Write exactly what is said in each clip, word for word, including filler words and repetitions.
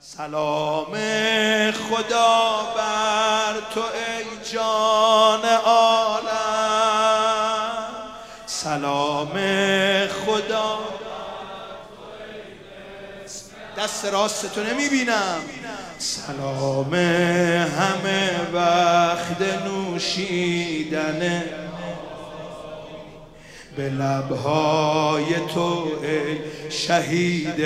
سلام خدا بر تو ای جان عالم، سلام خدا. دست راست تو نمیبینم. سلام همه وقت نوشیدن به لبهای تو ای شهید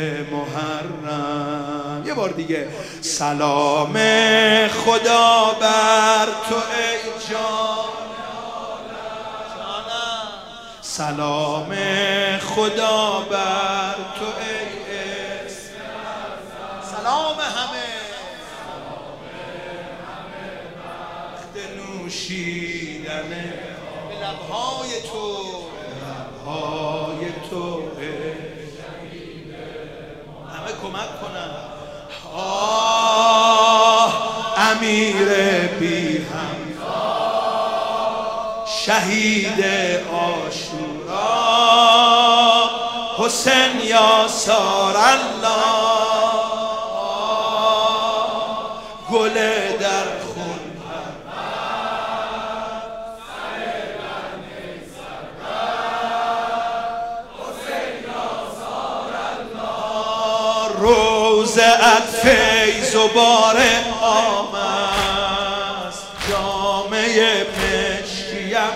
محرم. یه بار دیگه سلام خدا بر تو ای جان عالم، سلام خدا بر تو ای اسم سلام همه وقت نوشیدن به لبهای تو لبهای تو همه کمک کنن. آه امیر بی هم شهید عاشورا، حسین یاسار الله، گل در خون روزت فیض و بار آمد، جامعه مشکیم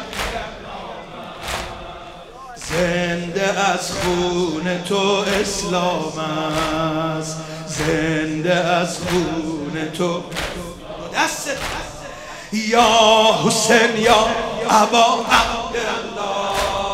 زنده از خون تو اسلام است، زنده از خون تو. دست یا حسین یا ابا عبدالله،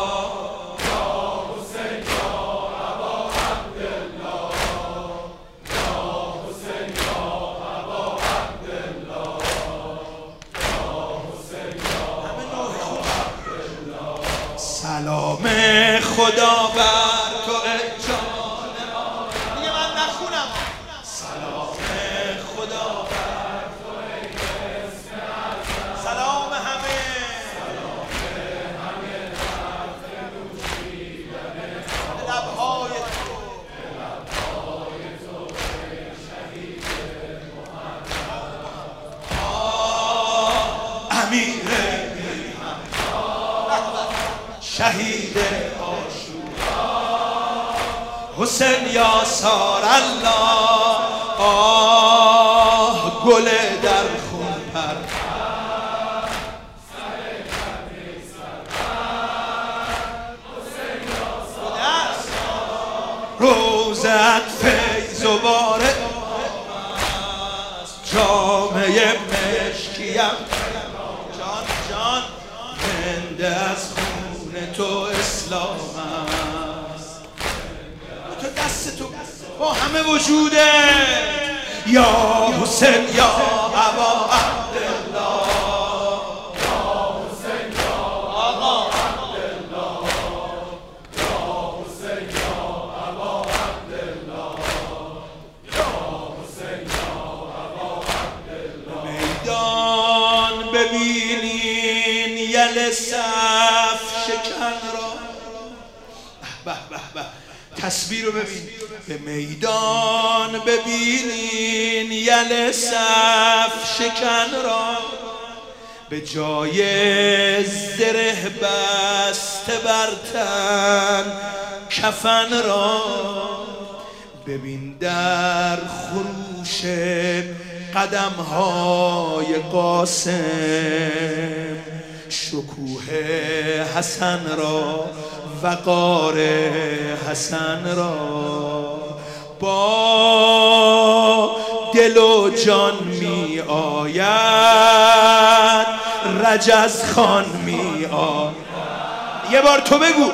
سلام خدا بر تو ای جان عالم. دیگه من نخونم. سلام خدا بر تو ای اسم اعظم، سلام همه سلام همه وقت نوشیدن به لبهای تو به لبهای تو ای شهید محرم. آه امیر شهید عاشورا، حسین یاسار الله، آه گل در خون پر روزت فیض و بار جامعه مشکیم جان جان زنده از تو اسلام است. تو دست تو با همه وجوده. یا حسین یا ابا عبدالله، یا حسین یا ابا عبدالله، یا حسین یا ابا عبدالله، یا حسین یا ابا عبدالله. میدان ببینین یل صف شکن را، به به به تصویر رو ببین. به میدان ببینین یل صف شکن را، به جای زره بسته بر تن کفن را. ببین در خروش قدم های قاسم شکوه حسن را، وقار حسن را. با دل و جان می آید رجز خان می آید. یه بار تو بگو.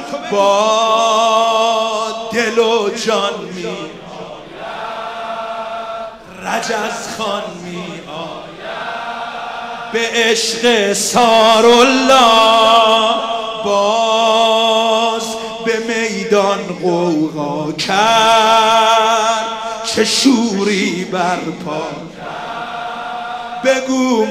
با دل و جان می آید رجز خان می آید. به عشق سارالله باز به میدان غوغا کرد، چه شوری برپا کرد. بگو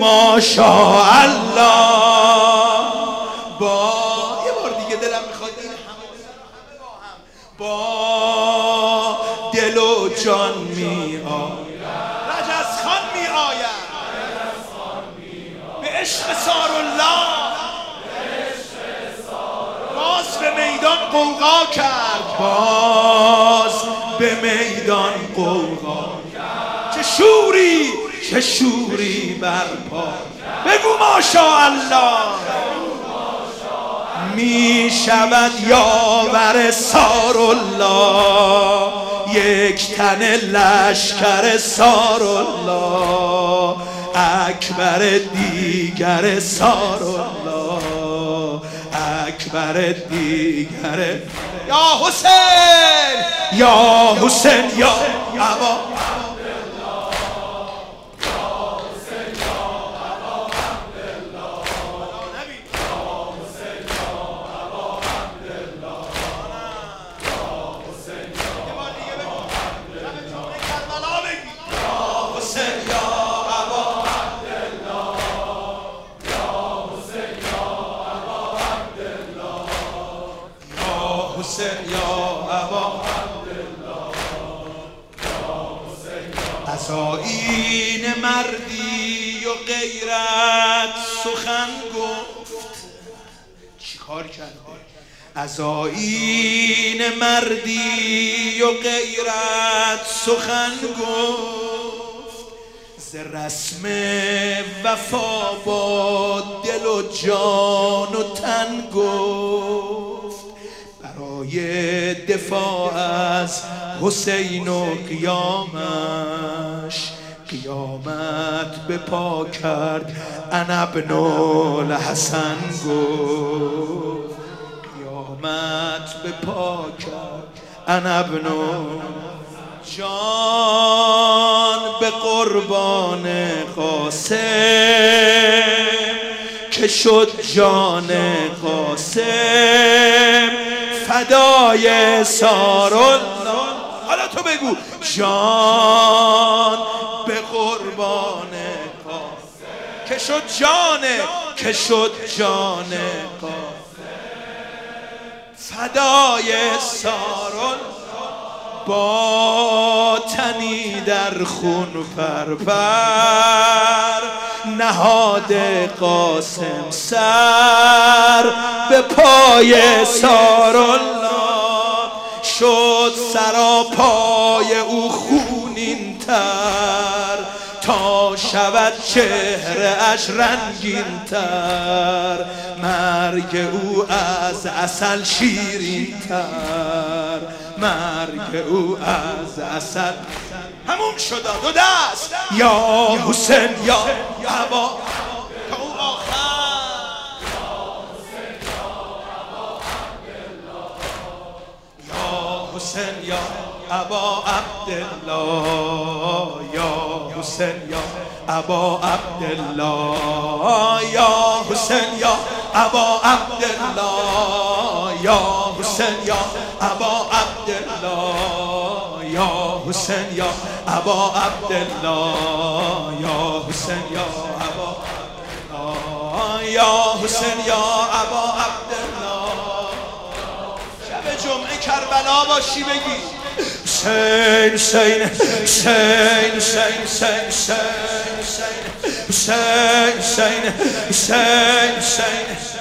ماشاءالله. با یه بار دیگه دلم میخواد این همه با هم با دل و جان می آید، رجز خان می آید به عشق سارالله، باز به میدان قوقا کرد، باز به میدان قوقا کرد. چه شوری چه شوری برپا، بگو ماشاءالله. می شود یاور سارالله، یک تن لشکر سارالله، اکبر دیگر سارالله، اکبر دیگر. یا حسین یا حسین یا ابا از آیین مردی و غیرت سخن گفت. چی کار کرده؟ از آیین مردی و غیرت سخن گفت، ز رسم وفا با دل و جان و تن گفت. برای دفاع از حسین و قیامش، قیامت به پا کرد انا ابن الحسن گفت. قیامت به پا کرد انا ابن، جان به قربان قاسم که شد جان قاسم، فدای سارالله. حالا تو بگو جان به قربان قاسم که شد جان، که شد جان قاسم، فدای سارالله. با تنی در خون پرپر نهاد قاسم سر، به پای سارالله شد سراپای او خونین تر، تا شود چهره اش رنگین تر، مرگ او از عسل شیرین تر، مرگ او از عسل. همون شد دو دست یا حسین یا ابا تا او آخر. یا حسین یا ابا عبدالله، یا حسین یا ابا عبدالله، یا حسین یا ابا عبدالله، یا حسین یا ابا عبدالله، یا حسین یا ابا عبدالله، یا حسین یا ابا عبدالله، یا حسین یا ابا عبدالله. شب جمعه کربلا باشی بگی حسین حسین حسین حسین حسین حسین حسین حسین حسین حسین